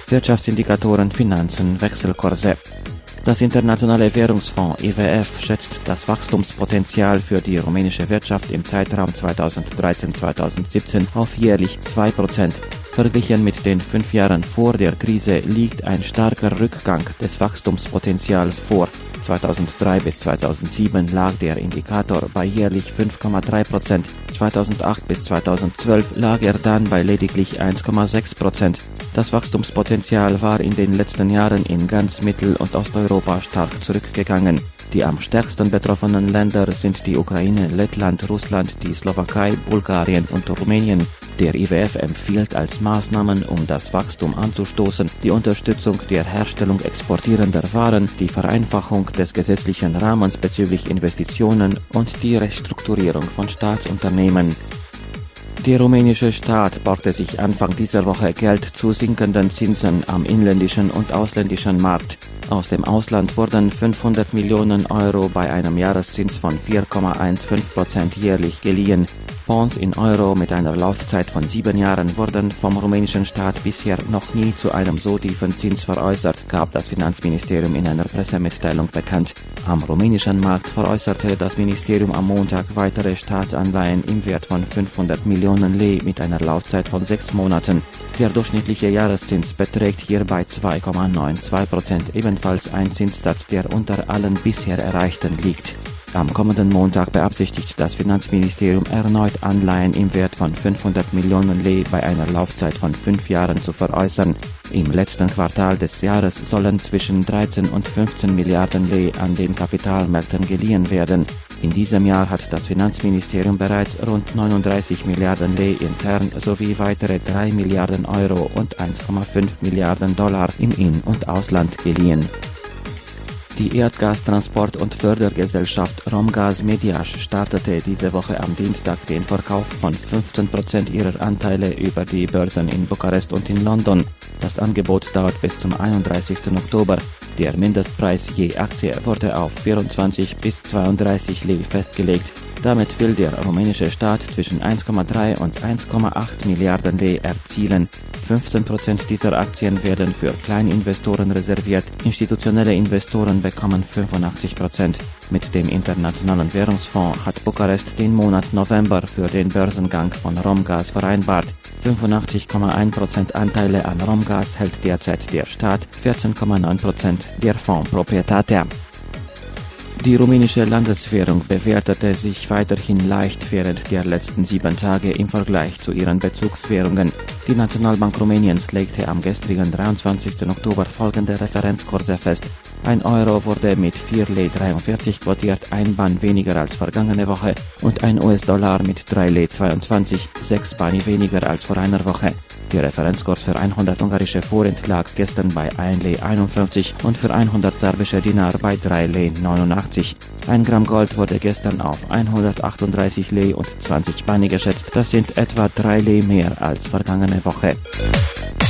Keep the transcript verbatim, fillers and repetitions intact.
Wirtschaftsindikatoren, Finanzen, Wechselkurse. Das Internationale Währungsfonds I W F schätzt das Wachstumspotenzial für die rumänische Wirtschaft im Zeitraum zweitausenddreizehn bis zweitausendsiebzehn auf jährlich zwei Prozent. Verglichen mit den fünf Jahren vor der Krise liegt ein starker Rückgang des Wachstumspotenzials vor. zweitausenddrei bis zweitausendsieben lag der Indikator bei jährlich fünf Komma drei Prozent. zweitausendacht bis zweitausendzwölf lag er dann bei lediglich eins Komma sechs Prozent. Das Wachstumspotenzial war in den letzten Jahren in ganz Mittel- und Osteuropa stark zurückgegangen. Die am stärksten betroffenen Länder sind die Ukraine, Lettland, Russland, die Slowakei, Bulgarien und Rumänien. Der I W F empfiehlt als Maßnahmen, um das Wachstum anzustoßen, die Unterstützung der Herstellung exportierender Waren, die Vereinfachung des gesetzlichen Rahmens bezüglich Investitionen und die Restrukturierung von Staatsunternehmen. Der rumänische Staat borgte sich Anfang dieser Woche Geld zu sinkenden Zinsen am inländischen und ausländischen Markt. Aus dem Ausland wurden fünfhundert Millionen Euro bei einem Jahreszins von vier Komma fünfzehn Prozent jährlich geliehen. Bonds in Euro mit einer Laufzeit von sieben Jahren wurden vom rumänischen Staat bisher noch nie zu einem so tiefen Zins veräußert, gab das Finanzministerium in einer Pressemitteilung bekannt. Am rumänischen Markt veräußerte das Ministerium am Montag weitere Staatsanleihen im Wert von fünfhundert Millionen Lei mit einer Laufzeit von sechs Monaten. Der durchschnittliche Jahreszins beträgt hierbei zwei Komma zweiundneunzig Prozent, ebenfalls ein Zinssatz, der unter allen bisher erreichten liegt. Am kommenden Montag beabsichtigt das Finanzministerium erneut Anleihen im Wert von fünfhundert Millionen Lei bei einer Laufzeit von fünf Jahren zu veräußern. Im letzten Quartal des Jahres sollen zwischen dreizehn und fünfzehn Milliarden Lei an den Kapitalmärkten geliehen werden. In diesem Jahr hat das Finanzministerium bereits rund neununddreißig Milliarden Lei intern sowie weitere drei Milliarden Euro und eins Komma fünf Milliarden Dollar im In- und Ausland geliehen. Die Erdgastransport- und Fördergesellschaft Romgaz Mediaș startete diese Woche am Dienstag den Verkauf von fünfzehn Prozent ihrer Anteile über die Börsen in Bukarest und in London. Das Angebot dauert bis zum einunddreißigsten Oktober. Der Mindestpreis je Aktie wurde auf vierundzwanzig bis zweiunddreißig Lei festgelegt. Damit will der rumänische Staat zwischen eins Komma drei und eins Komma acht Milliarden Lei erzielen. fünfzehn Prozent dieser Aktien werden für Kleininvestoren reserviert, institutionelle Investoren bekommen fünfundachtzig Prozent. Mit dem Internationalen Währungsfonds hat Bukarest den Monat November für den Börsengang von Romgaz vereinbart. fünfundachtzig Komma eins Prozent Anteile an Romgaz hält derzeit der Staat, vierzehn Komma neun Prozent der Fonds Proprietatea. Die rumänische Landeswährung bewertete sich weiterhin leicht während der letzten sieben Tage im Vergleich zu ihren Bezugswährungen. Die Nationalbank Rumäniens legte am gestrigen dreiundzwanzigsten Oktober folgende Referenzkurse fest. Ein Euro wurde mit vier Lei dreiundvierzig quotiert, ein Ban weniger als vergangene Woche, und ein U S-Dollar mit drei Lei zweiundzwanzig, sechs Bani weniger als vor einer Woche. Der Referenzkurs für hundert ungarische Forint lag gestern bei ein Lei einundfünfzig und für hundert serbische Dinar bei drei Lei neunundachtzig. Ein Gramm Gold wurde gestern auf hundertachtunddreißig Lei und zwanzig Bani geschätzt. Das sind etwa drei Lei mehr als vergangene Woche.